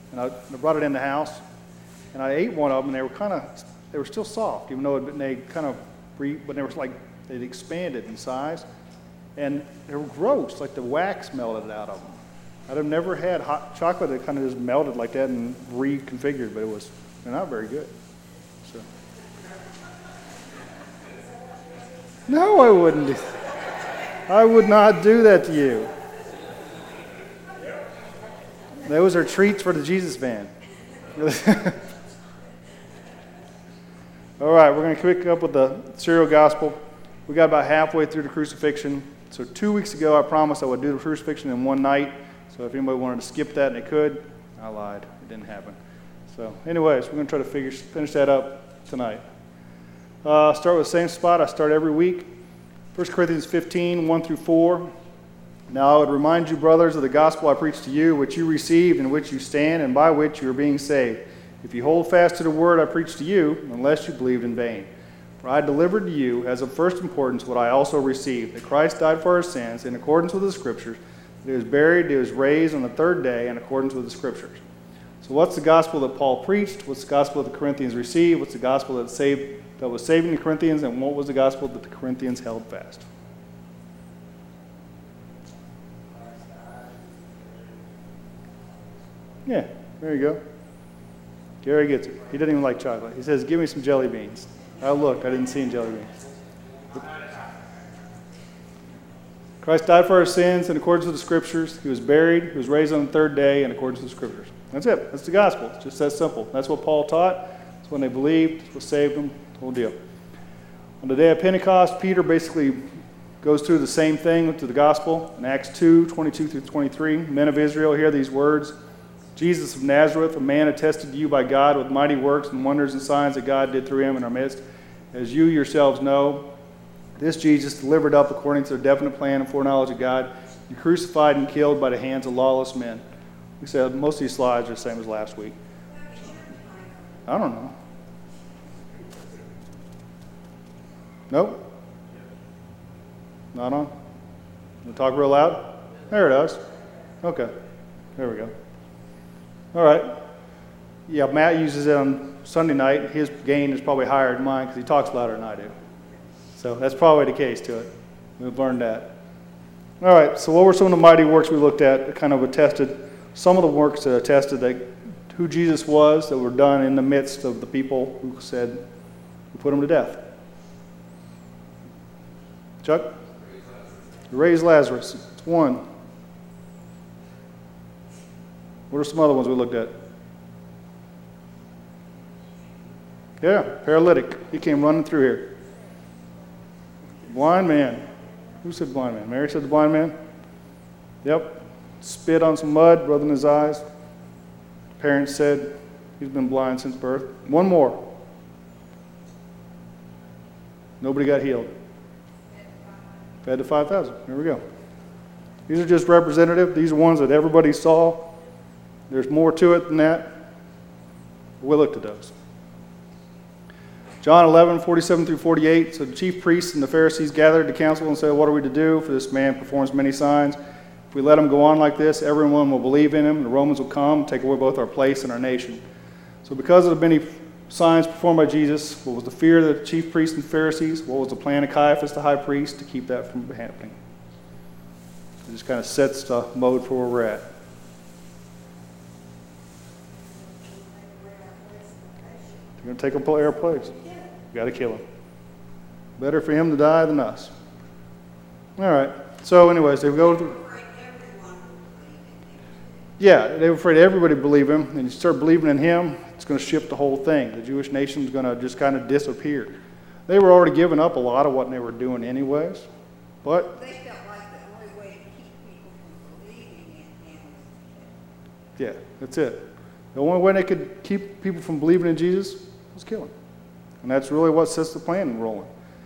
And I brought it in the house, and I ate one of them, and they were still soft, even though they kind of, but they were like, they'd expanded in size. And they were gross, like the wax melted out of them. I've never had hot chocolate that kind of just melted like that and reconfigured, but they're not very good. So. No, I wouldn't. I would not do that to you. Those are treats for the Jesus van. All right, we're going to pick up with the serial gospel. We got about halfway through the crucifixion. So 2 weeks ago, I promised I would do the crucifixion in one night. So if anybody wanted to skip that and they could, I lied. It didn't happen. So anyways, we're going to try to finish that up tonight. Start with the same spot I start every week. 1 Corinthians 15, 1 through 4. Now I would remind you, brothers, of the gospel I preached to you, which you received, in which you stand, and by which you are being saved. If you hold fast to the word I preached to you, unless you believed in vain. For I delivered to you, as of first importance, what I also received, that Christ died for our sins, in accordance with the Scriptures, that he was buried, that he was raised on the third day, in accordance with the Scriptures. So what's the gospel that Paul preached? What's the gospel that the Corinthians received? What's the gospel that was saving the Corinthians? And what was the gospel that the Corinthians held fast? Yeah, there you go. Gary gets it. He doesn't even like chocolate. He says, give me some jelly beans. I looked. I didn't see any jelly beans. Christ died for our sins in accordance with the Scriptures. He was buried. He was raised on the third day in accordance with the Scriptures. That's it. That's the gospel. It's just that simple. That's what Paul taught. That's when they believed. That's what saved them. The whole deal. On the day of Pentecost, Peter basically goes through the same thing to the gospel. In Acts 2, 22 through 23, men of Israel, hear these words. Jesus of Nazareth, a man attested to you by God with mighty works and wonders and signs that God did through him in our midst. As you yourselves know, this Jesus delivered up according to the definite plan and foreknowledge of God, you crucified and killed by the hands of lawless men. We said most of these slides are the same as last week. I don't know. Nope. Not on? You talk real loud? There it is. Okay. There we go. All right. Yeah, Matt uses it on Sunday night. His gain is probably higher than mine because he talks louder than I do. So that's probably the case to it. We've learned that. All right, so what were some of the mighty works we looked at that kind of attested, some of the works that attested that who Jesus was, that were done in the midst of the people who said, we put him to death? Chuck? Raise Lazarus. It's one. What are some other ones we looked at? Yeah, paralytic. He came running through here. Blind man. Who said blind man? Mary said the blind man? Yep. Spit on some mud, rubbed in his eyes. Parents said he's been blind since birth. One more. Nobody got healed. Fed to 5,000. Here we go. These are just representative. These are ones that everybody saw. There's more to it than that. We looked at those. John 11, 47 through 48. So the chief priests and the Pharisees gathered the council and said, what are we to do? For this man performs many signs. If we let him go on like this, everyone will believe in him. The Romans will come, take away both our place and our nation. So because of the many signs performed by Jesus, what was the fear of the chief priests and Pharisees? What was the plan of Caiaphas, the high priest, to keep that from happening? It just kind of sets the mode for where we're at. They're going to take him to our place. We've got to kill him. Better for him to die than us. All right. So anyways, they go through. Yeah, they were afraid everybody would believe him. And you start believing in him, it's going to shift the whole thing. The Jewish nation is going to just kind of disappear. They were already giving up a lot of what they were doing anyways. But they felt like the only way to keep people from believing in him was yeah, that's it. The only way they could keep people from believing in Jesus was kill him. And that's really what sets the plan rolling.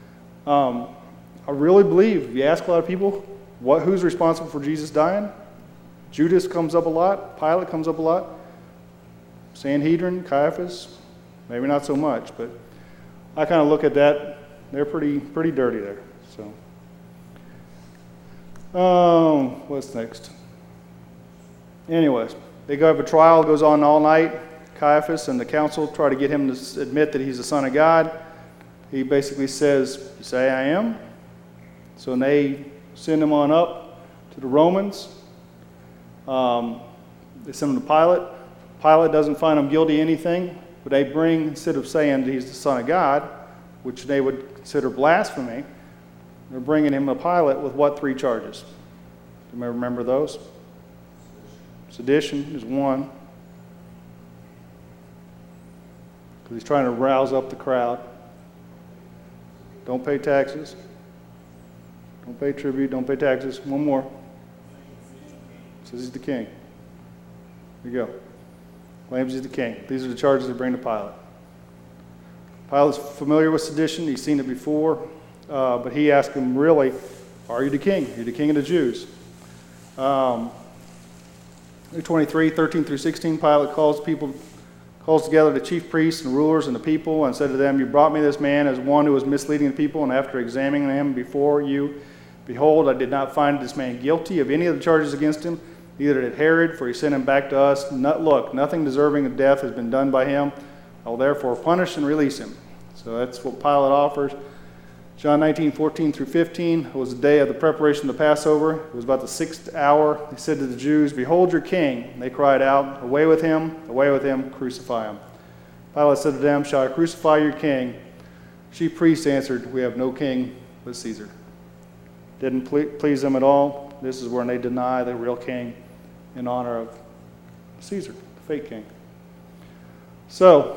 I really believe, if you ask a lot of people, who's responsible for Jesus dying? Judas comes up a lot. Pilate comes up a lot. Sanhedrin, Caiaphas, maybe not so much, but I kind of look at that. They're pretty dirty there. So, what's next? Anyways, They go have a trial, goes on all night. Caiaphas and the council try to get him to admit that he's the Son of God. He basically says, "You say I am?" So they send him on up to the Romans. They send him to Pilate. Pilate doesn't find him guilty of anything, but they bring, instead of saying that he's the Son of God, which they would consider blasphemy, they're bringing him to Pilate with what 3 charges? Do you remember those? Sedition is one, because he's trying to rouse up the crowd. Don't pay taxes. Don't pay tribute. Don't pay taxes. One more. Says he's the king. There you go. Claims he's the king. These are the charges they bring to Pilate. Pilate's familiar with sedition. He's seen it before. But he asked him, really, are you the king? Are you the king of the Jews? Luke 23, 13 through 16, Pilate calls together the chief priests and rulers and the people and said to them, "You brought me this man as one who was misleading the people, and after examining him before you, behold, I did not find this man guilty of any of the charges against him, neither did Herod, for he sent him back to us. Look, nothing deserving of death has been done by him. I will therefore punish and release him." So that's what Pilate offers. John 19, 14 through 15, it was the day of the preparation of the Passover. It was about the 6th hour. He said to the Jews, "Behold your king." And they cried out, away with him, crucify him." Pilate said to them, "Shall I crucify your king?" Chief priests answered, "We have no king but Caesar." Didn't please them at all. This is when they deny the real king in honor of Caesar, the fake king. So,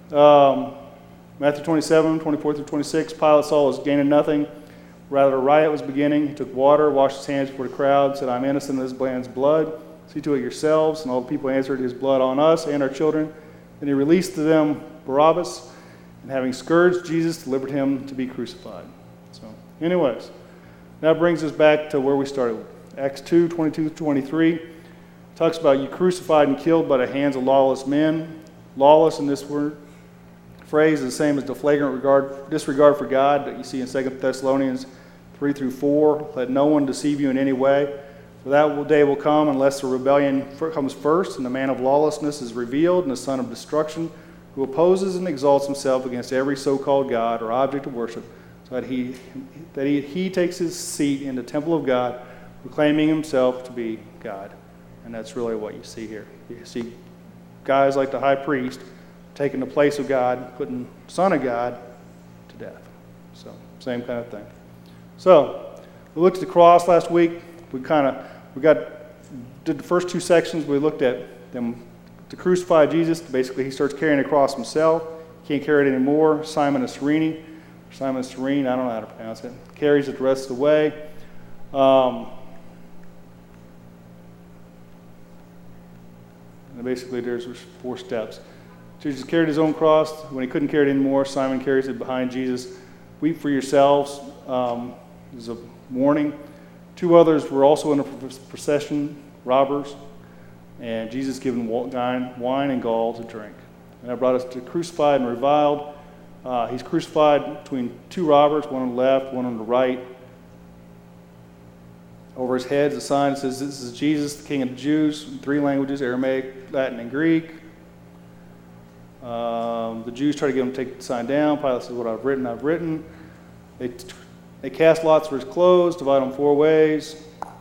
Matthew 27, 24 through 26, Pilate saw was gaining nothing. Rather, a riot was beginning. He took water, washed his hands before the crowd, said, "I'm innocent of this man's blood. See to it yourselves." And all the people answered, "His blood on us and our children." Then he released to them Barabbas, and having scourged Jesus, delivered him to be crucified. So, anyways, that brings us back to where we started. Acts 2, 22 through 23 talks about you crucified and killed by the hands of lawless men. Lawless in this phrase is the same as the flagrant disregard for God that you see in 2 Thessalonians 3 through 4. Let no one deceive you in any way. For that day will come unless the rebellion comes first, and the man of lawlessness is revealed, and the son of destruction, who opposes and exalts himself against every so-called God or object of worship, so that he takes his seat in the temple of God, proclaiming himself to be God. And that's really what you see here. You see guys like the high priest taking the place of God, putting the Son of God to death. So, same kind of thing. So, we looked at the cross last week. We did the first 2 sections. We looked at them to crucify Jesus. Basically, he starts carrying the cross himself. Can't carry it anymore. Simon of Cyrene, I don't know how to pronounce it, carries it the rest of the way. And basically, there's 4 steps. Jesus carried his own cross. When he couldn't carry it anymore, Simon carries it behind Jesus. Weep for yourselves. There's a warning. 2 others were also in a procession, robbers, and Jesus given wine and gall to drink. And that brought us to crucified and reviled. He's crucified between 2 robbers, one on the left, one on the right. Over his head is a sign that says, "This is Jesus, the King of the Jews," in 3 languages, Aramaic, Latin, and Greek. The Jews try to get him to take the sign down. Pilate says, "What I've written. They cast lots for his clothes, divide them 4 ways.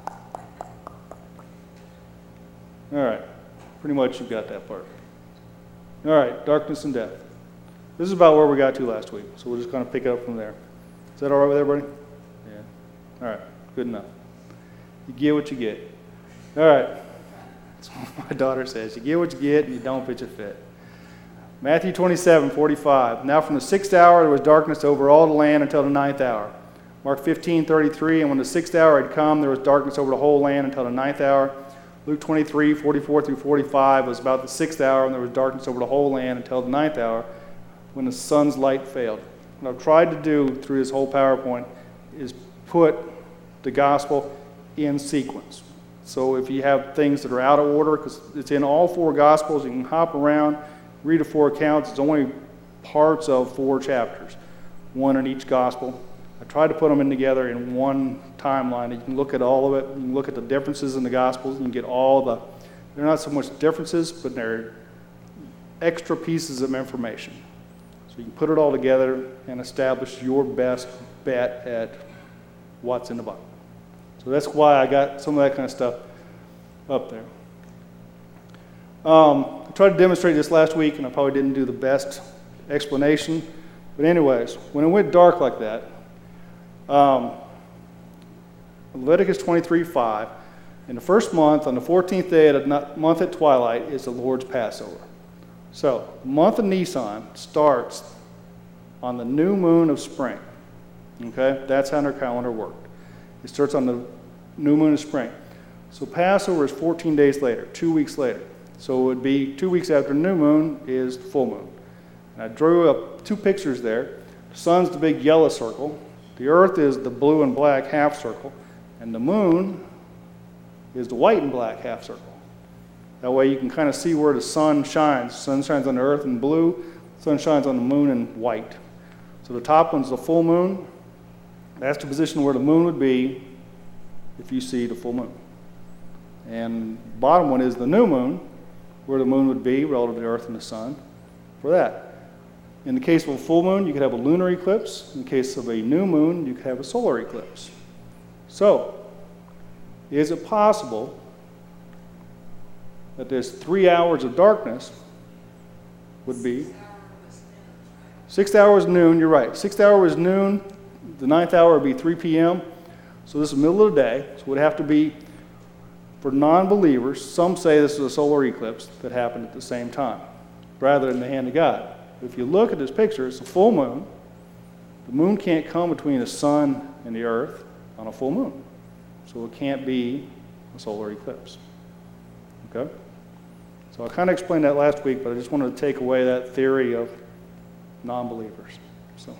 All right, pretty much you've got that part. All right, darkness and death. This is about where we got to last week, so we'll just kind of pick it up from there. Is that all right with everybody? Yeah. All right, good enough. You get what you get. All right. That's what my daughter says. You get what you get, and you don't pitch a fit. Matthew 27, 45. Now from the 6th hour there was darkness over all the land until the 9th hour. Mark 15, 33. And when the 6th hour had come, there was darkness over the whole land until the 9th hour. Luke 23, 44 through 45 was about the 6th hour, and there was darkness over the whole land until the 9th hour, when the sun's light failed. What I've tried to do through this whole PowerPoint is put the gospel in sequence. So if you have things that are out of order, because it's in all 4 gospels, you can hop around, read the 4 accounts. It's only parts of 4 chapters, 1 in each gospel. I tried to put them in together in one timeline. You can look at all of it. You can look at the differences in the gospels. You can get all the They're not so much differences, but they're extra pieces of information. So you can put it all together and establish your best bet at what's in the Bible. So that's why I got some of that kind of stuff up there. I tried to demonstrate this last week, and I probably didn't do the best explanation. But anyways, when it went dark like that, Leviticus 23:5, in the first month, on the 14th day of the month at twilight, is the Lord's Passover. So, the month of Nisan starts on the new moon of spring. Okay? That's how their calendar worked. It starts on the new moon of spring. So Passover is 14 days later, 2 weeks later. So it would be 2 weeks after the new moon is the full moon. And I drew up two pictures there. The sun's the big yellow circle. The earth is the blue and black half circle. And the moon is the white and black half circle. That way you can kind of see where the sun shines. The sun shines on the earth in blue. The sun shines on the moon in white. So the top one's the full moon. That's the position where the moon would be if you see the full moon. And the bottom one is the new moon, where the moon would be relative to the earth and the sun for that. In the case of a full moon, you could have a lunar eclipse. In the case of a new moon, you could have a solar eclipse. So, is it possible that there's 3 hours of darkness would be 6 hours noon, you're right. 6 hours noon, the 9th hour would be 3 p.m. So this is the middle of the day. So it would have to be, for non-believers, some say this is a solar eclipse that happened at the same time, rather than the hand of God. If you look at this picture, it's a full moon. The moon can't come between the sun and the earth on a full moon. So it can't be a solar eclipse. Okay? So I kind of explained that last week, but I just wanted to take away that theory of non-believers. So,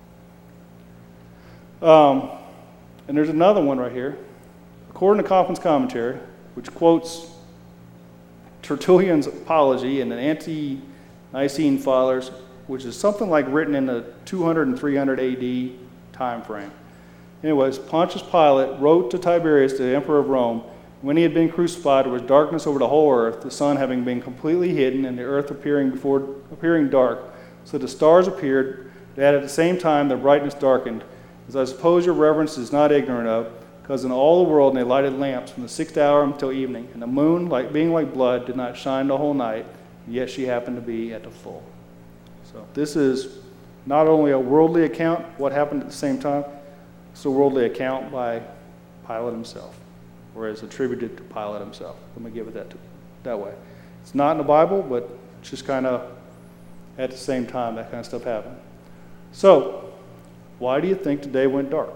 and there's another one right here. According to Kaufman's commentary, which quotes Tertullian's Apology and an Ante-Nicene Fathers, which is something like written in the 200 and 300 AD time frame. Anyways, Pontius Pilate wrote to Tiberius, the emperor of Rome, when he had been crucified, there was darkness over the whole earth, the sun having been completely hidden, and the earth appearing dark. So the stars appeared, that at the same time their brightness darkened, as I suppose your reverence is not ignorant of, because in all the world they lighted lamps from the 6th hour until evening, and the moon, being like blood, did not shine the whole night, yet she happened to be at the full. So this is not only a worldly account, what happened at the same time, it's a worldly account by Pilate himself, or is attributed to Pilate himself. Let me give it that way. It's not in the Bible, but it's just kind of at the same time that kind of stuff happened. So, why do you think the day went dark?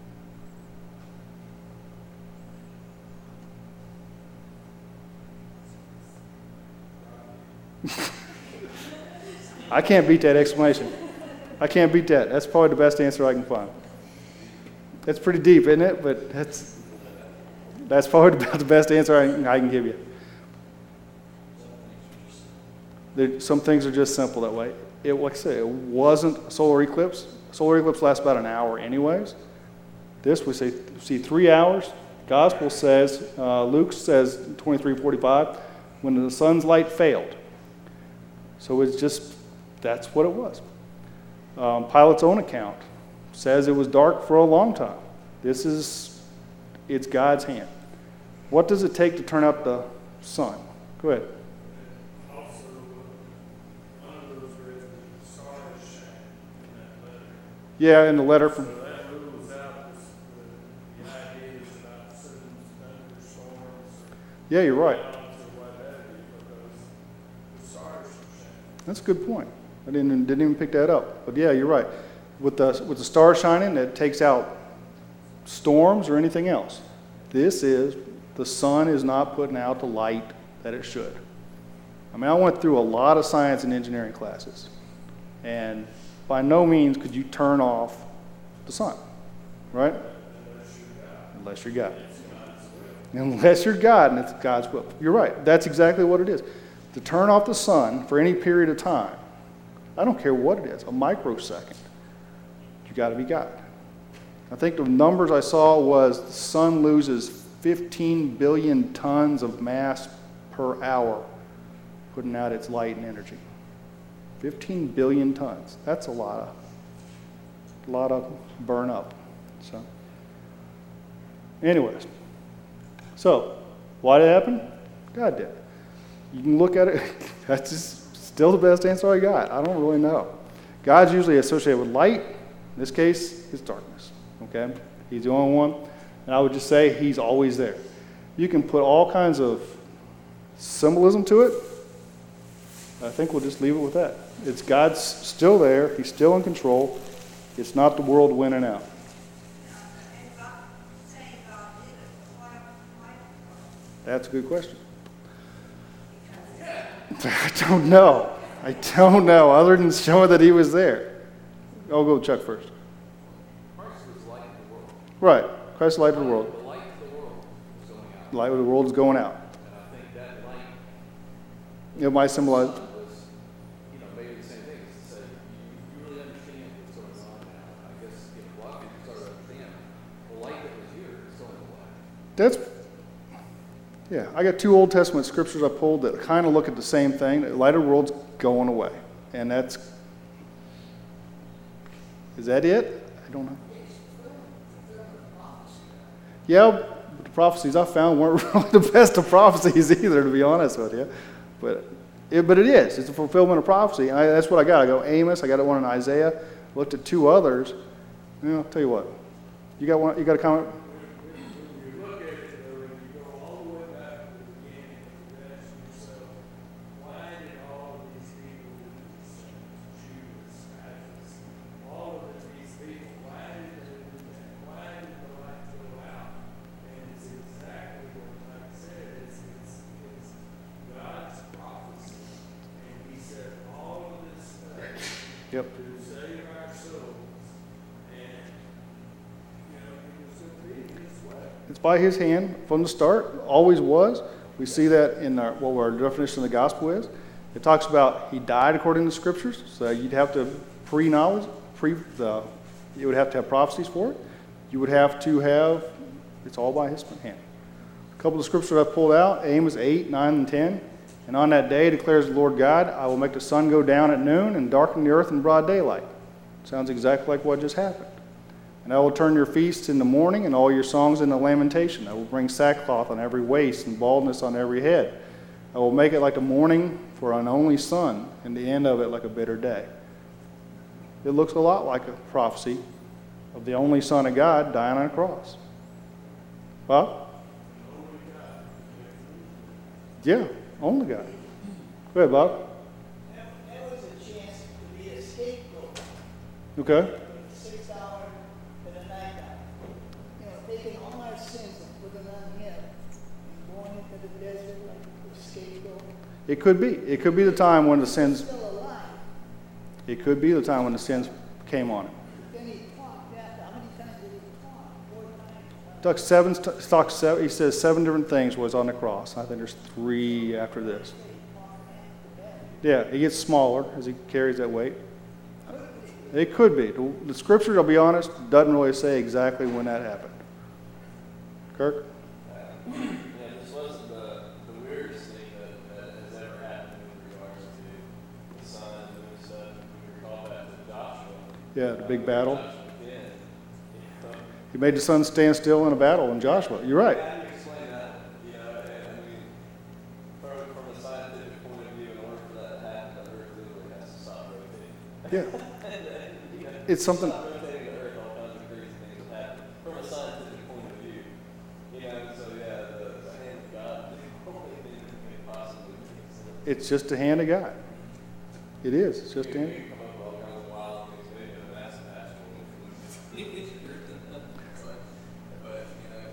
I can't beat that explanation. I can't beat that. That's probably the best answer I can find. That's pretty deep, isn't it? But that's probably about the best answer I can give you. Some things are just simple that way. Like I say, it wasn't a solar eclipse. A solar eclipse lasts about an hour anyways. This we see 3 hours. Gospel says, Luke says 23:45, when the sun's light failed. So it's just, that's what it was. Pilate's own account says it was dark for a long time. It's God's hand. What does it take to turn out the sun? Go ahead. Also, one of those where the stars shine in that letter. Yeah, in the letter from... So that rules out the ideas about certain thunderstorms. Yeah, you're right. Or what have you, because the stars shine. That's a good point. I didn't even pick that up. But yeah, you're right. With the stars shining, it takes out storms or anything else. The sun is not putting out the light that it should. I mean, I went through a lot of science and engineering classes, and by no means could you turn off the sun, right? Unless you're God. Unless you're God, and it's God's will. You're right. That's exactly what it is. To turn off the sun for any period of time, I don't care what it is, a microsecond, you got to be God. I think the numbers I saw was the sun loses 15 billion tons of mass per hour putting out its light and energy. 15 billion tons. That's a lot of burn up. So, anyways, so why did it happen? God did. You can look at it. That's just still the best answer I got. I don't really know. God's usually associated with light. In this case, it's darkness. Okay, He's the only one, and I would just say He's always there. You can put all kinds of symbolism to it. I think we'll just leave it with that. It's God's still there. He's still in control. It's not the world winning out. That's a good question. I don't know. Other than showing that He was there. I'll go with Chuck first. Christ was light of the world. Right. Christ is the light of the world. The light of the world is going out. The light of the world is going out. And I think that light It might symbolize. was, maybe the same thing. It's to say, you really understand what's going on now. I guess if a lot of people start to understand, the light that was here is still in the light. I got 2 Old Testament scriptures I pulled that kind of look at the same thing. The light of the world's going away. And is that it? I don't know. Yeah, but the prophecies I found weren't really the best of prophecies either, to be honest with you. But it is. It's a fulfillment of prophecy. And that's what I got. I go Amos. I got one in Isaiah. Looked at 2 others. I'll tell you what. You got one? You got a comment? When you look at it, though, and you go all the way back to the beginning, and you ask yourself, why did all of these people do this? Jews, Sadducees, all of these people, why did they do that? Why did the light go out? And it's exactly what Mike said. It's God's prophecy. And He said all of this stuff Yep. to save our souls. And, He was going to be His way. It's by His hand from the start. Always was. We see that in what our definition of the gospel is. It talks about He died according to the scriptures. So you'd have to pre-knowledge, you would have to have prophecies for it. You would have to have, it's all by His hand. A couple of scriptures I pulled out, Amos 8, 9, and 10. And on that day, declares the Lord God, I will make the sun go down at noon and darken the earth in broad daylight. Sounds exactly like what just happened. And I will turn your feasts into mourning and all your songs into lamentation. I will bring sackcloth on every waist and baldness on every head. I will make it like the mourning for an only son, and the end of it like a bitter day. It looks a lot like a prophecy of the only Son of God dying on a cross. Bob? Yeah, only God. Go ahead, Bob. That was a chance to be a scapegoat Okay. for the 6th hour and the 9th hour. Taking all our sins and putting them on Him and going into the desert like a scapegoat. It could be. It could be the time when the sins. Still alive. It could be the time when the sins came on him. Then He talked after. How many times did He talk? 4 times. Talks seven, he says 7 different things was on the cross. I think there's 3 after this. Yeah, he gets smaller as he carries that weight. It could be. The scripture, I'll be honest, doesn't really say exactly when that happened. Kirk? Yeah, this wasn't the weirdest thing that has ever happened in regards to the sun and the sun. We recall that with Joshua. Yeah, the big battle. Joshua did. He made the sun stand still in a battle in Joshua. You're right. How do you explain that? And from a scientific point of view, in order for that to happen, the Earth literally has to stop rotating. Yeah. It's something. Stop rotating the Earth, all kinds of crazy things will happen. From a scientific point of view, so the hand of God is the only thing that can possibly be. It's just the hand of God. It is. It's just the hand. You can come up with all kinds of wild things, maybe a massive asteroid. But,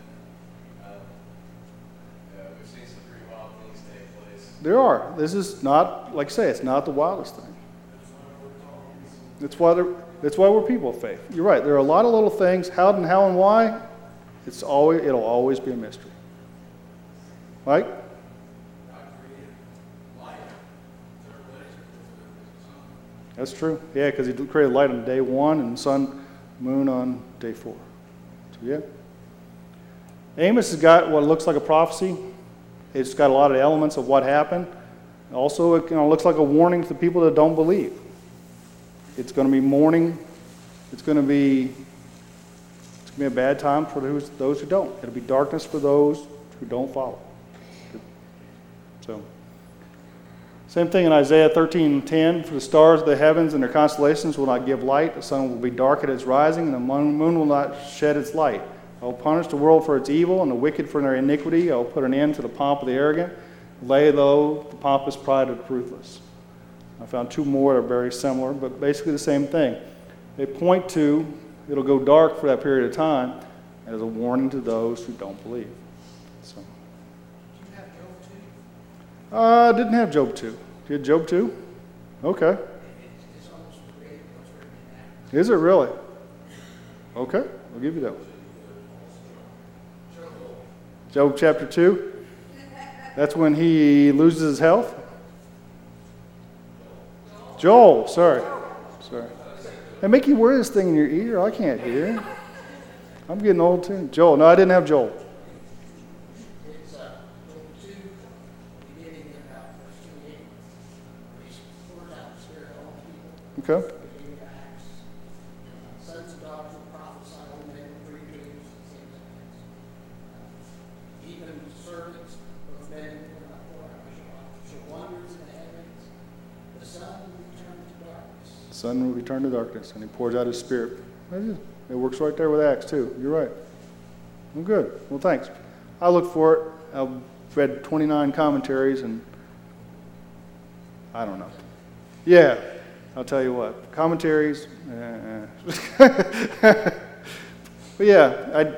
we've seen some pretty wild things take place. There are. This is not, like I say, it's not the wildest thing. That's why we're people of faith. You're right. There are a lot of little things. How and why. It'll always be a mystery. Mike? That's true. Yeah, because He created light on day 1 and sun, moon on day 4. So yeah. Amos has got what looks like a prophecy. It's got a lot of elements of what happened. Also, it looks like a warning to people that don't believe. It's going to be mourning. It's going to be a bad time for those who don't. It'll be darkness for those who don't follow. So, same thing in Isaiah 13:10. For the stars of the heavens and their constellations will not give light. The sun will be dark at its rising, and the moon will not shed its light. I will punish the world for its evil and the wicked for their iniquity. I will put an end to the pomp of the arrogant, lay low the pompous pride of the ruthless. I found two more that are very similar, but basically the same thing. They point to it'll go dark for that period of time as a warning to those who don't believe. So. Did you have Job 2? I didn't have Job 2. You had Job 2? Okay. It's almost created what's written in that. Is it really? Okay, I'll give you that one. Job chapter 2? That's when he loses his health? Joel, sorry. They make you wear this thing in your ear. I can't hear. I'm getting old too. Joel. No, I didn't have Joel. It's Job 2, beginning in about verse 28. He pours out the Spirit on all people. Okay. Beginning of Acts. Sons and daughters will prophesy, old men will dream dreams, and things like that. Even servants of men will not pour out shall wonders in the heavens. The sun will return to darkness. Sun will return to darkness, and he pours out his Spirit. It works right there with Acts too. You're right. Well, good. Well, thanks. I looked for it. I've read 29 commentaries, and I don't know. Yeah, I'll tell you what. Commentaries. But yeah,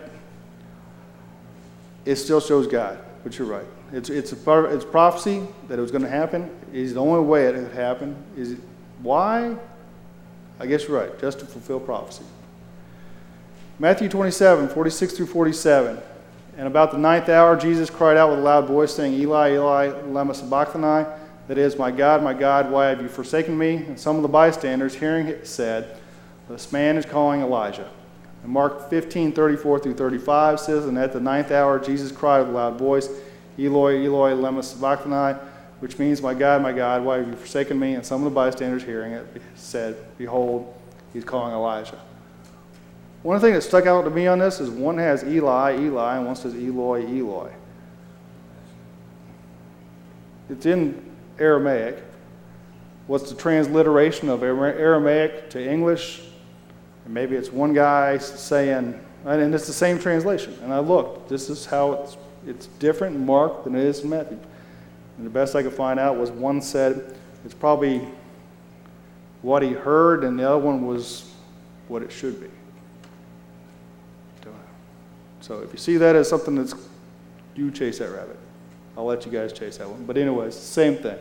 it still shows God. But you're right. It's prophecy that it was going to happen. It's the only way it could happen. Is it why? I guess you're right. Just to fulfill prophecy. Matthew 27, 46 through 47. And about the 9th hour, Jesus cried out with a loud voice, saying, Eli, Eli, lama sabachthani? That is, my God, why have you forsaken me? And some of the bystanders, hearing it, said, this man is calling Elijah. And Mark 15, 34 through 35 says, and at the 9th hour, Jesus cried with a loud voice, Eloi, Eloi, lama sabachthani? Which means, my God, why have you forsaken me? And some of the bystanders, hearing it, said, behold, he's calling Elijah. One thing that stuck out to me on this is one has Eli, Eli, and one says Eloi, Eloi. It's in Aramaic. What's the transliteration of Aramaic to English? And maybe it's one guy saying, and it's the same translation. And I looked. This is how it's different in Mark than it is in Matthew. And the best I could find out was one said it's probably what he heard, and the other one was what it should be. So if you see that as something that's, you chase that rabbit. I'll let you guys chase that one. But anyways, same thing.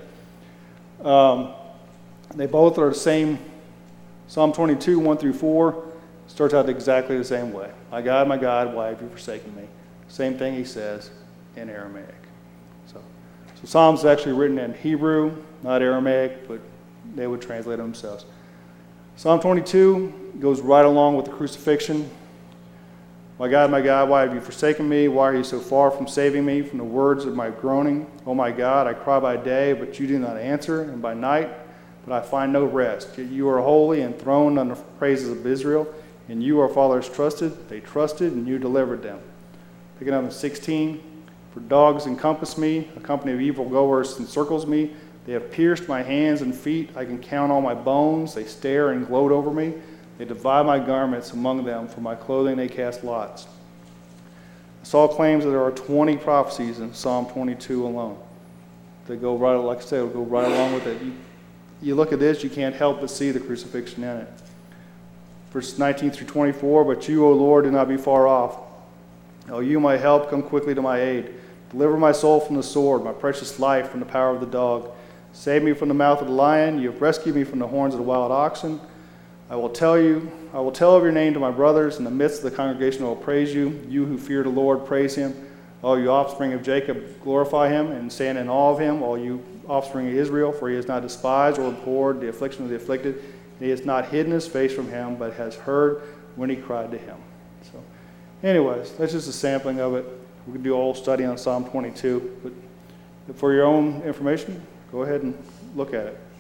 They both are the same. Psalm 22, 1 through 4, starts out exactly the same way. My God, why have you forsaken me? Same thing he says in Aramaic. So Psalms is actually written in Hebrew, not Aramaic, but they would translate themselves. Psalm 22 goes right along with the crucifixion. My God, why have you forsaken me? Why are you so far from saving me from the words of my groaning? Oh my God, I cry by day, but you do not answer, and by night, but I find no rest. Yet you are holy, enthroned on the praises of Israel, and you, our fathers, trusted. They trusted, and you delivered them. Picking up in 16, for dogs encompass me, a company of evilgoers encircles me. They have pierced my hands and feet. I can count all my bones. They stare and gloat over me. They divide my garments among them. For my clothing they cast lots. Saul claims that there are 20 prophecies in Psalm 22 alone. They go right, like I said, will go right along with it. You look at this, you can't help but see the crucifixion in it. Verses 19 through 24, but you, O Lord, do not be far off. O you, my help, come quickly to my aid. Deliver my soul from the sword, my precious life from the power of the dog. Save me from the mouth of the lion. You have rescued me from the horns of the wild oxen. I will tell of your name to my brothers. In the midst of the congregation I will praise you. You who fear the Lord, praise him. All you offspring of Jacob, glorify him and stand in awe of him. All you offspring of Israel, for he has not despised or abhorred the affliction of the afflicted. And he has not hidden his face from him, but has heard when he cried to him. So, anyways, that's just a sampling of it. We could do a whole study on Psalm 22, but for your own information, go ahead and look at it.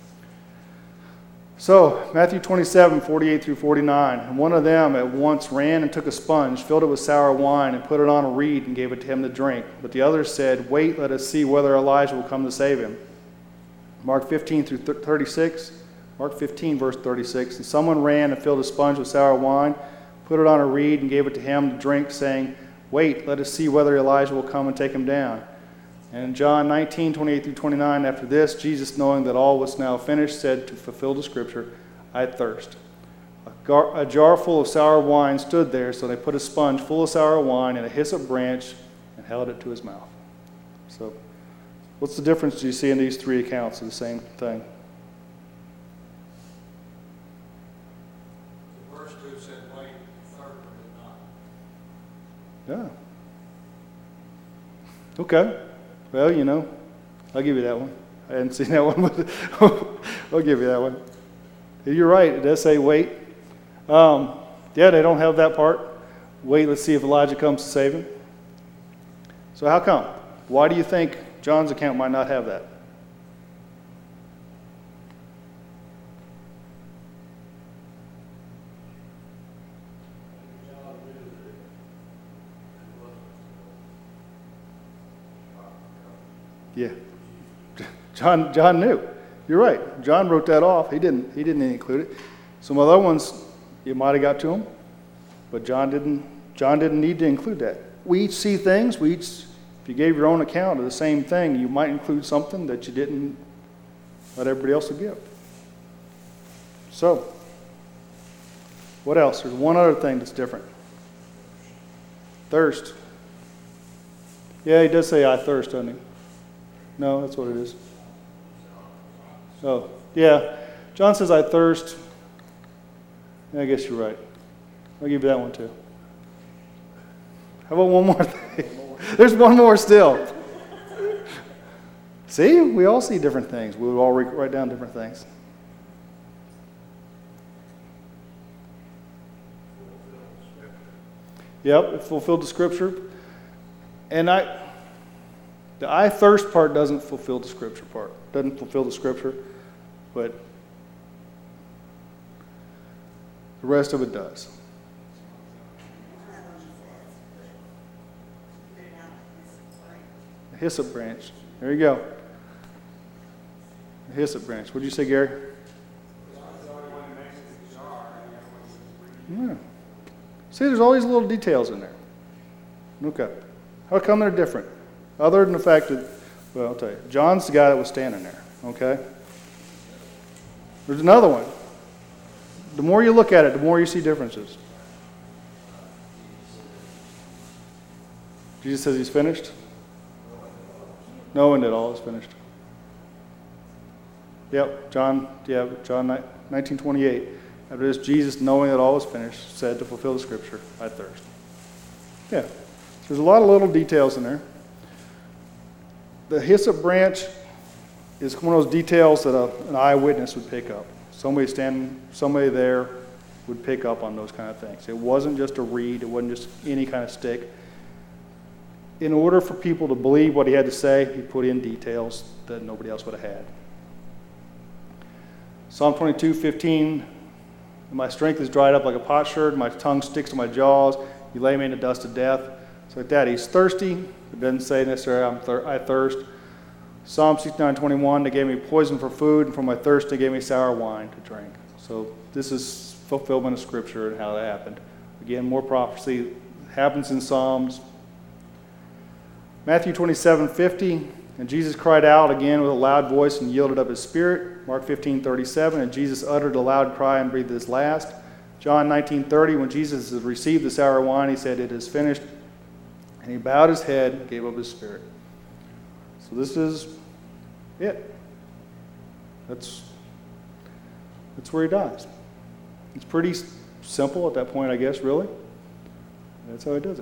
So, Matthew 27, 48 through 49. And one of them at once ran and took a sponge, filled it with sour wine, and put it on a reed and gave it to him to drink. But the others said, "Wait, let us see whether Elijah will come to save him." Mark 15 through 36. Mark 15, verse 36. And someone ran and filled a sponge with sour wine, put it on a reed, and gave it to him to drink, saying, "Wait, let us see whether Elijah will come and take him down." And in John 19, 28 through 29, after this, Jesus, knowing that all was now finished, said to fulfill the scripture, "I thirst." A jar full of sour wine stood there, so they put a sponge full of sour wine in a hyssop branch and held it to his mouth. So, what's the difference do you see in these three accounts of the same thing? The first two said wait, the third one did not. Yeah. Okay. Well, I'll give you that one. I hadn't seen that one, but I'll give you that one. You're right. It does say wait. Yeah, they don't have that part. Wait, let's see if Elijah comes to save him. So how come? Why do you think John's account might not have that? Yeah. John knew. You're right. John wrote that off. He didn't include it. Some other ones, you might have got to them, but John didn't need to include that. We each see things. If you gave your own account of the same thing, you might include something that you didn't let everybody else give. So, what else? There's one other thing that's different. Thirst. Yeah, he does say, "I thirst," doesn't he? No, that's what it is. Oh, yeah. John says, "I thirst." Yeah, I guess you're right. I'll give you that one too. How about one more thing? There's one more still. See, we all see different things. We would all write down different things. Yep, it fulfilled the scripture. And the "I thirst" part doesn't fulfill the scripture part. Doesn't fulfill the scripture, but the rest of it does. The hyssop branch. There you go. The hyssop branch. What did you say, Gary? Yeah. See, there's all these little details in there. Okay. How come they're different? Other than the fact that, well, I'll tell you, John's the guy that was standing there, okay? There's another one. The more you look at it, the more you see differences. Jesus says he's finished? No one did. All is finished. Yep, John 19:28. After this, Jesus, knowing that all was finished, said to fulfill the scripture, "I thirst." Yeah. There's a lot of little details in there. The hyssop branch is one of those details that an eyewitness would pick up. Somebody there would pick up on those kind of things. It wasn't just a reed. It wasn't just any kind of stick. In order for people to believe what he had to say, he put in details that nobody else would have had. Psalm 22:15, "My strength is dried up like a potsherd. My tongue sticks to my jaws. You lay me in the dust of death." It's like that. He's thirsty. It doesn't say necessarily I thirst. Psalm 69:21, "They gave me poison for food, and for my thirst they gave me sour wine to drink." So this is fulfillment of Scripture and how that happened. Again, more prophecy happens in Psalms. Matthew 27:50, "And Jesus cried out again with a loud voice and yielded up his spirit." Mark 15:37, "And Jesus uttered a loud cry and breathed his last." John 19:30, "When Jesus had received the sour wine, he said, 'It is finished.' And he bowed his head and gave up his spirit." So this is it. That's where he dies. It's pretty simple at that point, I guess, really. That's how he does it.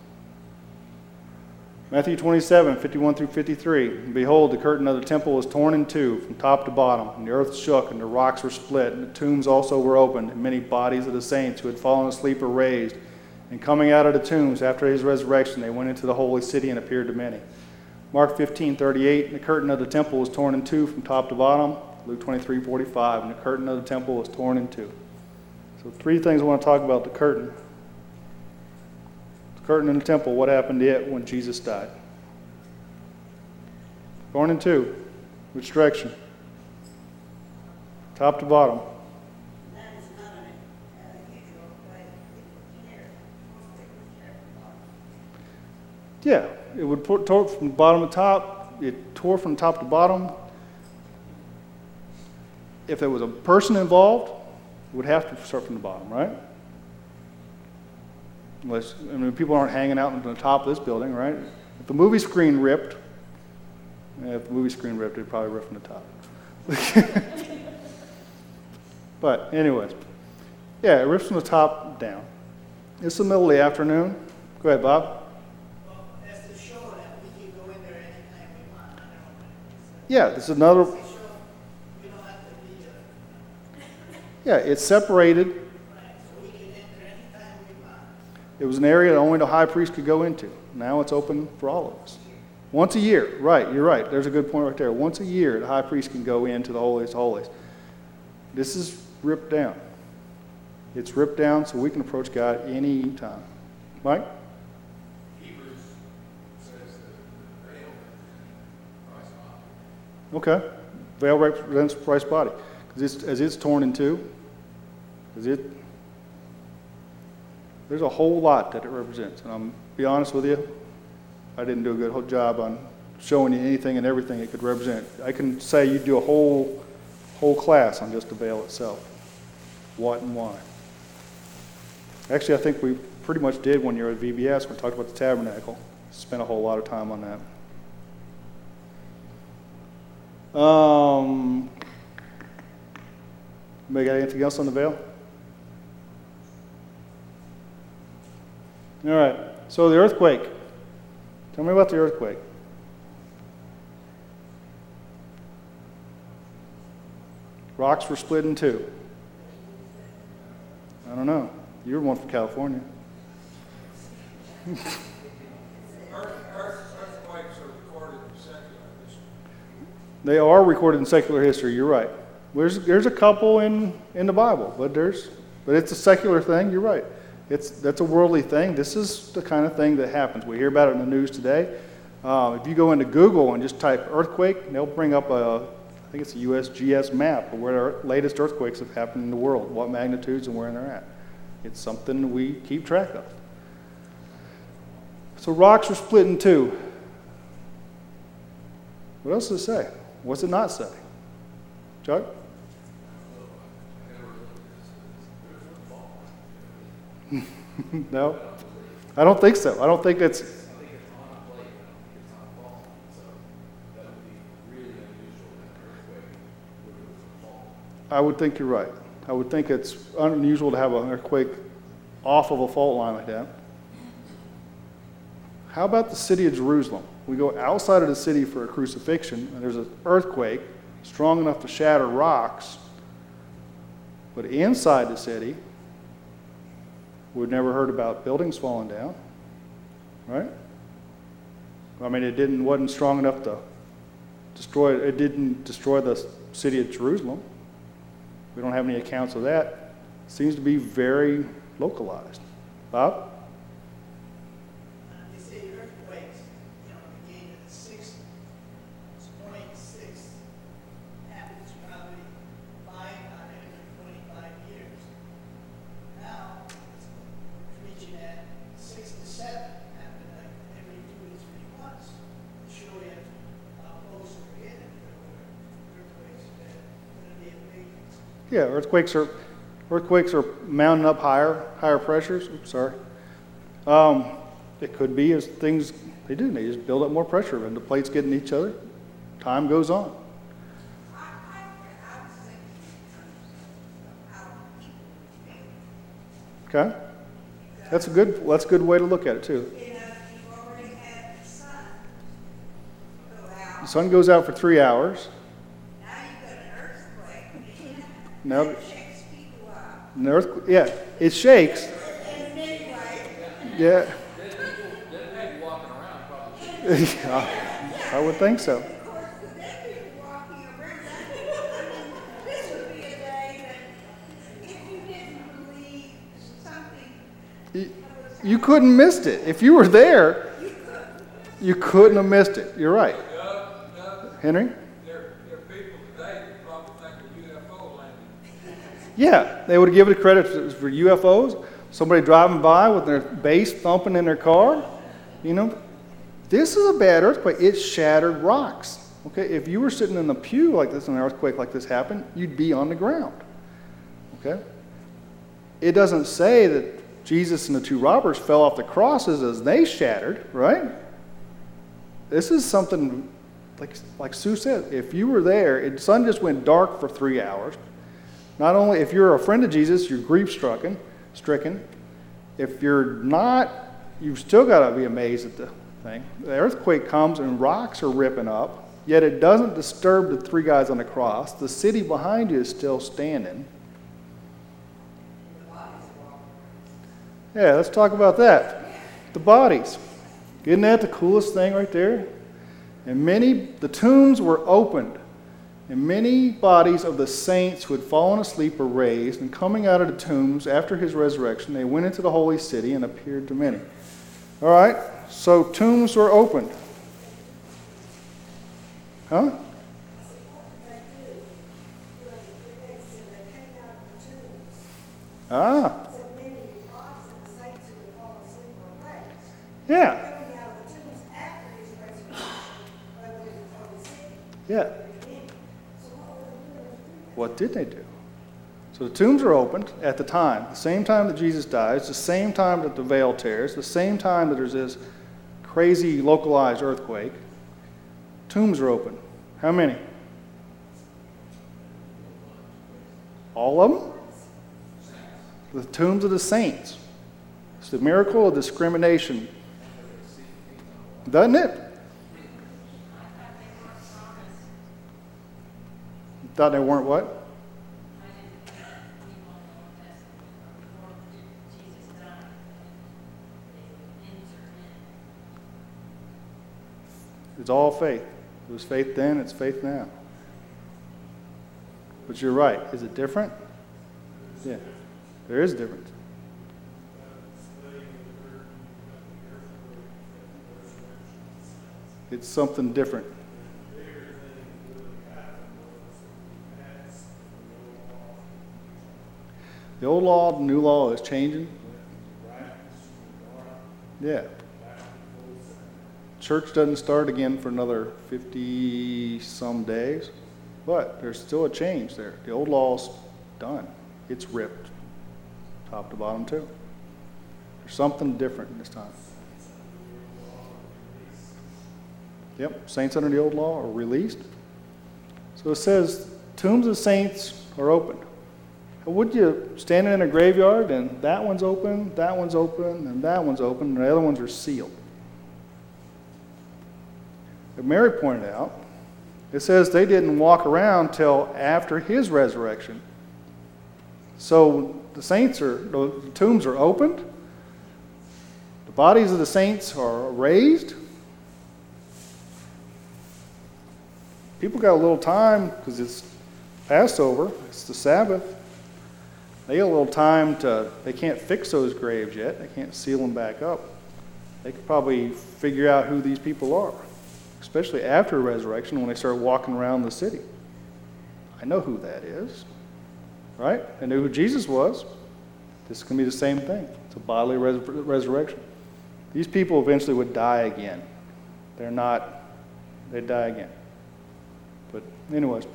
Matthew 27:51 through 53. "And behold, the curtain of the temple was torn in two from top to bottom, and the earth shook, and the rocks were split, and the tombs also were opened, and many bodies of the saints who had fallen asleep were raised. And coming out of the tombs after his resurrection, they went into the holy city and appeared to many." Mark 15:38, and the curtain of the temple was torn in two from top to bottom. Luke 23:45, and the curtain of the temple was torn in two. So 3 things I want to talk about the curtain. The curtain in the temple, what happened to it when Jesus died? Torn in two. Which direction? Top to bottom. That is not an unusual way people care. Most people care about it. Yeah, it would tore from bottom to top. It tore from top to bottom. If there was a person involved, it would have to start from the bottom, right? Unless, I mean, people aren't hanging out on the top of this building, right? If the movie screen ripped, it'd probably rip from the top. But anyways, yeah, it rips from the top down. It's the middle of the afternoon. Go ahead, Bob. Well, that's to show that we can go in there anytime we want. Yeah, this is another. We don't have to be, Yeah, it's separated. so we can enter anytime we want. It was an area that only the high priest could go into. Now it's open for all of us. Once a year, right, you're right. There's a good point right there. Once a year, the high priest can go into the holiest of holies. This is ripped down. It's ripped down so we can approach God any time. Mike? Hebrews says that the veil Christ's body. Okay. Veil represents Christ's body. As it's torn in two, there's a whole lot that it represents. And I'm be honest with you, I didn't do a good job on showing you anything and everything it could represent. I can say you do a whole class on just the veil itself. What and why. Actually, I think we pretty much did when you were at VBS when we talked about the tabernacle. Spent a whole lot of time on that. Anybody got anything else on the veil? All right. So the earthquake. Tell me about the earthquake. Rocks were split in two. I don't know. You were one from California. Earthquakes are recorded in secular history. They are recorded in secular history. You're right. There's a couple in the Bible, but it's a secular thing. You're right. That's a worldly thing. This is the kind of thing that happens. We hear about it in the news today. If you go into Google and just type earthquake, they'll bring up I think it's a USGS map of where our latest earthquakes have happened in the world, what magnitudes and where they're at. It's something we keep track of. So rocks were split in two. What else does it say? What's it not say? Chuck? No? I don't think so. I don't think that's... I think it's on a plate, it's on a fault, so that would be really unusual in an earthquake where it was a fault. I would think you're right. I would think it's unusual to have an earthquake off of a fault line like that. How about the city of Jerusalem? We go outside of the city for a crucifixion, and there's an earthquake strong enough to shatter rocks, but inside the city, we've never heard about buildings falling down, right? I mean, wasn't strong enough to destroy, it didn't destroy the city of Jerusalem. We don't have any accounts of that. It seems to be very localized. Bob? They say earthquakes, beginning of the 60s, 0.6 happens probably 5 out of every 25 years. Now, it's reaching at 6 to 7, happening like every 2 to 3 months. To show you how close we're getting to earthquakes that are going to be amazing. Yeah, earthquakes are mounting up higher pressures. Oops, sorry. It could be as things they do. They just build up more pressure, and the plates get in each other. Time goes on. I was thinking in terms of how people feel. Okay, that's a good way to look at it too. You've already had the sun go out. The sun goes out for 3 hours. Now you've got an earthquake. Now, It shakes people up. it shakes. And midway, Yeah. Dead people walking around probably. I would think so. Of course, with that people walking around, this would be a day that if you didn't believe something, You couldn't missed it. If you were there, you couldn't have missed it. You're right. Henry? There are people today that probably think a UFO landing. Yeah, they would give it credit for UFOs. Somebody driving by with their bass thumping in their car. You know, this is a bad earthquake. It shattered rocks. Okay, if you were sitting in the pew like this and an earthquake like this happened, you'd be on the ground. Okay? It doesn't say that Jesus and the two robbers fell off the crosses as they shattered, right? This is something, like Sue said, if you were there, the sun just went dark for 3 hours. Not only, if you're a friend of Jesus, you're grief-stricken. If you're not, you've still got to be amazed at the thing. The earthquake comes and rocks are ripping up, yet it doesn't disturb the three guys on the cross. The city behind you is still standing. Yeah, let's talk about that. The bodies. Isn't that the coolest thing right there? And the tombs were opened, and many bodies of the saints who had fallen asleep were raised, and coming out of the tombs after his resurrection, they went into the holy city and appeared to many. All right, so tombs were opened. Huh? Ah. Yeah. Yeah. What did they do? So the tombs are opened at the time, the same time that Jesus dies, the same time that the veil tears, the same time that there's this crazy localized earthquake. Tombs are open. How many? All of them? The tombs of the saints. It's the miracle of discrimination. Doesn't it? Thought they weren't what? It's all faith. It was faith then, it's faith now. But you're right. Is it different? Yeah. There is a difference. It's something different. The old law, the new law is changing. Yeah. Church doesn't start again for another 50-some days, but there's still a change there. The old law's done. It's ripped, top to bottom too. There's something different this time. Yep, saints under the old law are released. So it says, tombs of saints are opened. Would you stand in a graveyard and that one's open, and that one's open, and the other ones are sealed? But Mary pointed out, it says they didn't walk around till after his resurrection. So the tombs are opened, the bodies of the saints are raised. People got a little time because it's Passover, it's the Sabbath. They got a little time they can't fix those graves yet. They can't seal them back up. They could probably figure out who these people are, especially after resurrection when they start walking around the city. I know who that is, right? I knew who Jesus was. This is going to be the same thing. It's a bodily resurrection. These people eventually would die again. They'd die again. But anyways.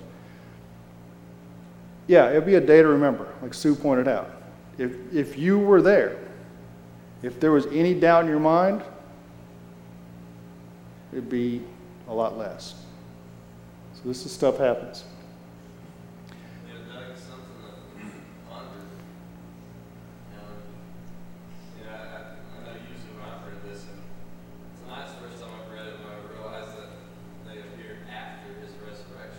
Yeah, it'll be a day to remember, like Sue pointed out. If you were there, if there was any doubt in your mind, it'd be a lot less. So this is stuff happens. Yeah, Doug, something that pondered. I know usually when I've read this, and tonight's the first time I've read it when I realized that they appeared after his resurrection.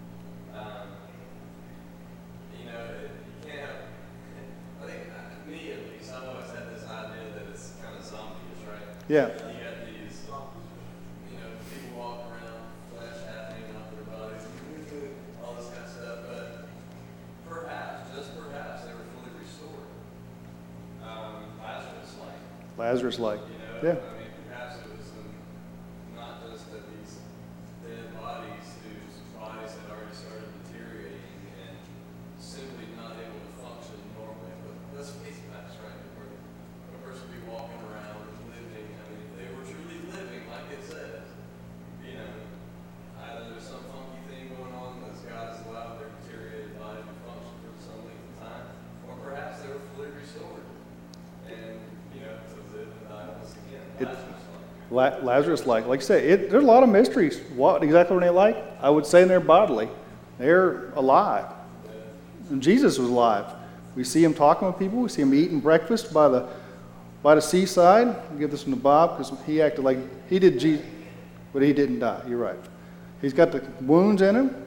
You can't have, I think, me at least, I've always had this idea that it's kind of zombies, right? Yeah. You got these, people walk around Lazarus-like. You know, Yeah. I mean, perhaps it was not just that these dead bodies whose bodies had already started deteriorating and simply not able to function normally. But let's face facts, right? Where a person be walking around living. I mean, if they were truly living, like it says, you know, either there's some funky thing going on that God has allowed their deteriorated body to function for some length of time, or perhaps they were fully restored and, you know, to live and die once again. Lazarus-like. Like I say, there's a lot of mysteries. What exactly were they like? I would say they're bodily. They're alive. And Jesus was alive. We see him talking with people. We see him eating breakfast by the seaside. I'll give this one to Bob because he acted like he did Jesus, but he didn't die. You're right. He's got the wounds in him.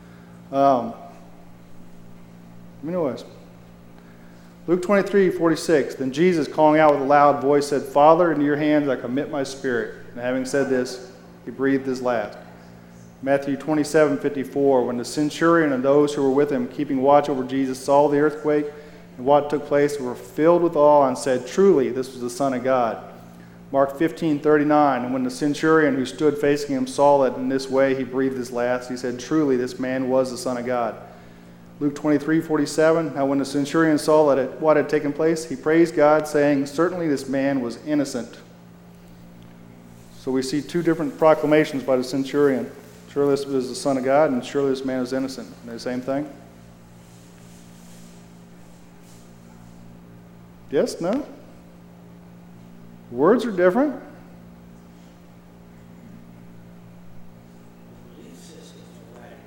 Anyways, Luke 23:46. Then Jesus, calling out with a loud voice, said, Father, into your hands I commit my spirit. And having said this, he breathed his last. Matthew 27:54. When the centurion and those who were with him, keeping watch over Jesus, saw the earthquake and what took place, were filled with awe and said, Truly, this was the Son of God. Mark 15:39. And when the centurion who stood facing him saw that in this way he breathed his last, he said, Truly, this man was the Son of God. Luke 23:47. Now when the centurion saw that what had taken place, he praised God, saying, Certainly this man was innocent. So we see two different proclamations by the centurion. Surely this was the Son of God, and surely this man is innocent. Are they the same thing? Yes? No? Words are different. Belief systems are right.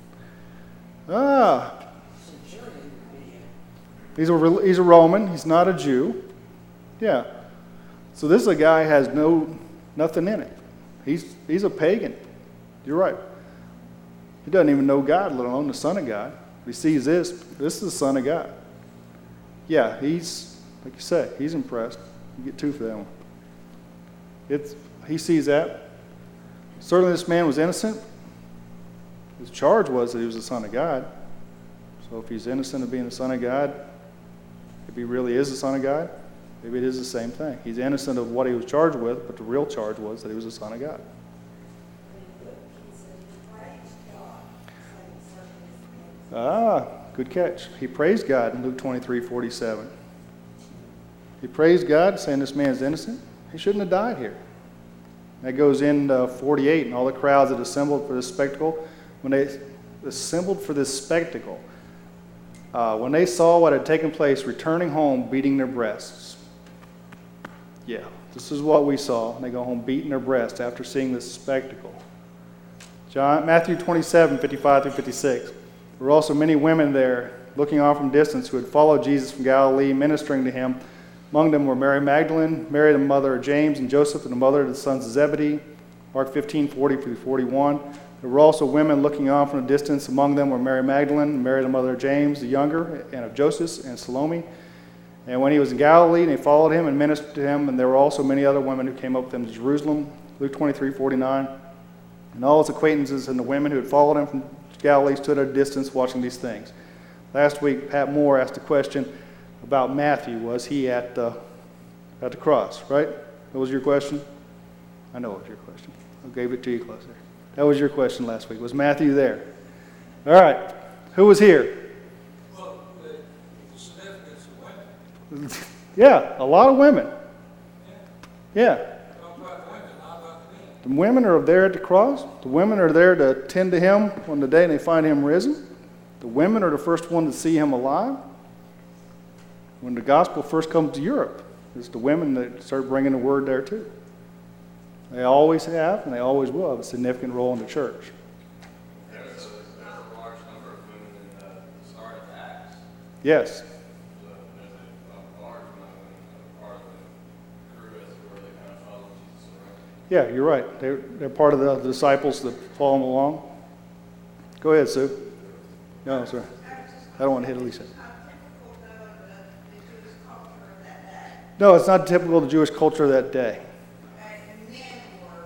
Ah, Centurion would be he's a Roman. He's not a Jew. Yeah. So this is a guy who has nothing in it. He's a pagan. You're right. He doesn't even know God, let alone the Son of God. He sees this. This is the Son of God. Yeah, he's, like you say, he's impressed. You get two for that one. He sees that. Certainly this man was innocent. His charge was that he was the Son of God. So if he's innocent of being the Son of God, if he really is the Son of God, maybe it is the same thing. He's innocent of what he was charged with, but the real charge was that he was the Son of God. Ah, good catch. He praised God in Luke 23:47. He praised God, saying this man is innocent. He shouldn't have died here. That goes into 48, and all the crowds that assembled for this spectacle, when they assembled for this spectacle, when they saw what had taken place, returning home, beating their breasts. Yeah, this is what we saw. They go home beating their breasts after seeing this spectacle. Matthew 27:55-56. There were also many women there, looking on from distance, who had followed Jesus from Galilee, ministering to him. Among them were Mary Magdalene, Mary the mother of James and Joseph, and the mother of the sons of Zebedee. Mark 15:40-41. There were also women looking on from a distance. Among them were Mary Magdalene, Mary the mother of James the younger, and of Joseph, and Salome. And when he was in Galilee, they followed him and ministered to him, and there were also many other women who came up with him to Jerusalem. Luke 23:49. And all his acquaintances and the women who had followed him from Galilee stood at a distance watching these things. Last week, Pat Moore asked a question about Matthew. Was he at the cross, right? That was your question? I know it was your question. I gave it to you closer. That was your question last week. Was Matthew there? All right. Who was here? Well, the significance of women. Yeah, a lot of women. Yeah. Talk about women, not about the men. The women are there at the cross. The women are there to tend to him on the day they find him risen. The women are the first one to see him alive. When the gospel first comes to Europe, it's the women that start bringing the word there too. They always have, and they always will have a significant role in the church. There's a large number of women in the start of Acts. Yes. There's a large amount of women part of the crew as it were that kind of follow Jesus around. Yeah, you're right. They're part of the disciples that follow him along. Go ahead, Sue. No, sorry. I don't want to hit Alicia. No, it's not typical of the Jewish culture of that day. And men were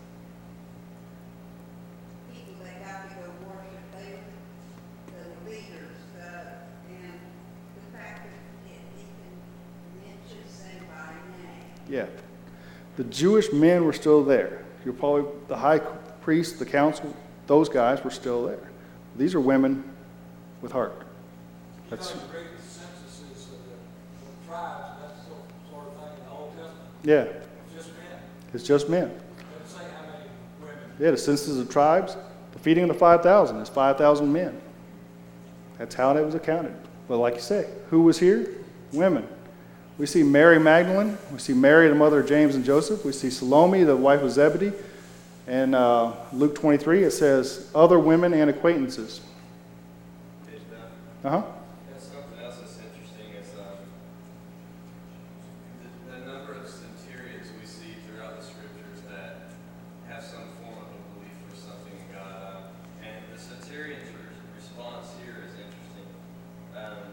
people that got to go worship. They were the leaders. And the fact that he can mention them by name. Yeah. The Jewish men were still there. You're probably the high priest, the council, those guys were still there. These are women with heart. That's, You know, the great censuses of the tribes, that's the sort of thing in the Old Testament. yeah, It's just men. it's just men. Doesn't say how many women. Yeah, the census of tribes, the feeding of the 5,000 is 5,000 men. That's how it was accounted. But like you say, who was here? Women. We see Mary Magdalene. We see Mary, the mother of James and Joseph. We see Salome, the wife of Zebedee. And Luke 23, it says, other women and acquaintances. Uh-huh. That's something else that's interesting is the number of centurions we see throughout the scriptures that have some form of a belief for something in God. And the centurion's response here is interesting. I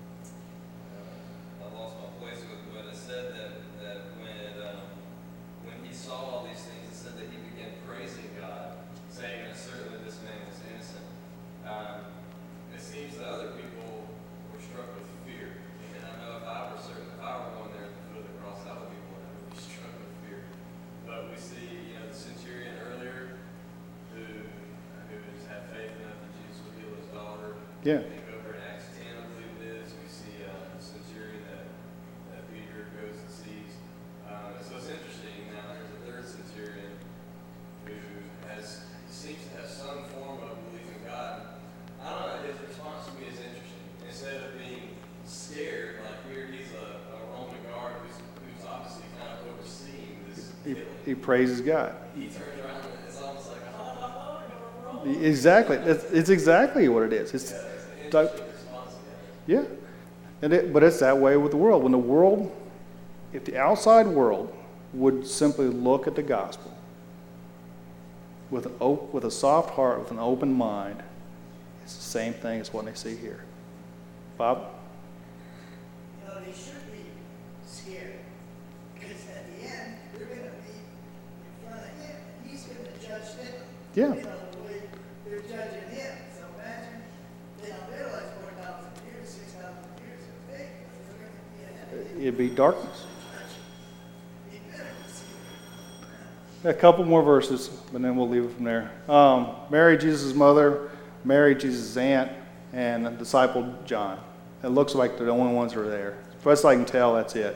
lost my place with it, but it said that when he saw all these things, it said that he began praising God, saying that certainly this man was innocent. It seems that other people were struck with fear. And I know if I were going there at the foot of the cross, I would be one that would be struck with fear. But we see, the centurion earlier who has had faith enough that Jesus would heal his daughter. Yeah. I think over in Acts 10, I believe it is, we see the centurion that Peter goes and sees. So it's interesting. Now there's a third centurion who seems to have some form of belief in God. I don't know, his response to me is interesting. Instead of being scared, like here he's a Roman guard who's obviously kind of overseeing this killing. He praises God. He turns around and it's almost like, Rome. Exactly. It's exactly what it is. It's Yeah, it's an interesting response to that. yeah. But it's that way with the world. When the world, if the outside world would simply look at the gospel with a soft heart, with an open mind, it's the same thing as what they see here. Bob? They should be scared. Because at the end, they're going to be in front of him. And he's going to judge them. Yeah. The way they're judging him. So imagine, they don't realize 4,000 years, 6,000 years are big. They're going to be ahead of him. It'd be darkness. He better see A couple more verses, but then we'll leave it from there. Mary, Jesus' mother, Mary, Jesus' aunt, and the disciple John. It looks like they're the only ones who are there. As best I can tell, that's it.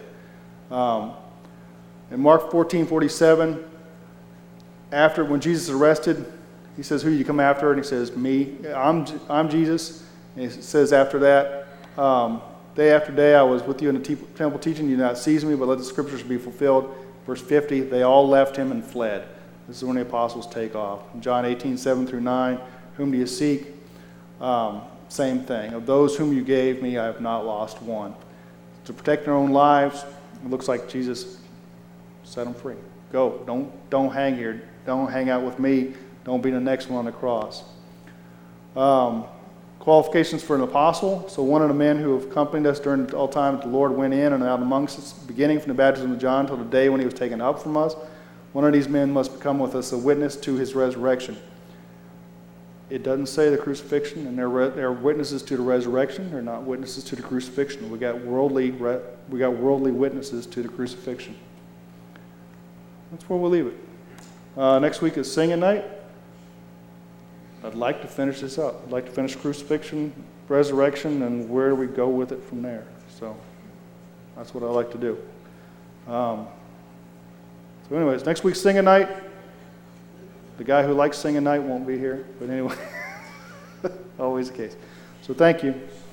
In Mark 14:47, when Jesus is arrested, he says, "Who do you come after?" And he says, "Me. I'm Jesus." And he says after that, "Day after day I was with you in the temple teaching. You did not seize me, but let the scriptures be fulfilled." Verse 50, they all left him and fled. This is when the apostles take off. In John 18:7-9, whom do you seek? Same thing. Of those whom you gave me, I have not lost one. To protect their own lives, it looks like Jesus set them free. Go. Don't hang here. Don't hang out with me. Don't be the next one on the cross. Qualifications for an apostle. So one of the men who have accompanied us during all time that the Lord went in and out amongst us, beginning from the baptism of John till the day when he was taken up from us. One of these men must become with us a witness to his resurrection. It doesn't say the crucifixion, and they're witnesses to the resurrection. They're not witnesses to the crucifixion. We got worldly witnesses to the crucifixion. That's where we'll leave it. Next week is singing night. I'd like to finish this up. I'd like to finish crucifixion, resurrection, and where do we go with it from there. So that's what I like to do. So anyways, next week's singing night. The guy who likes singing night won't be here, but anyway, always the case. So thank you.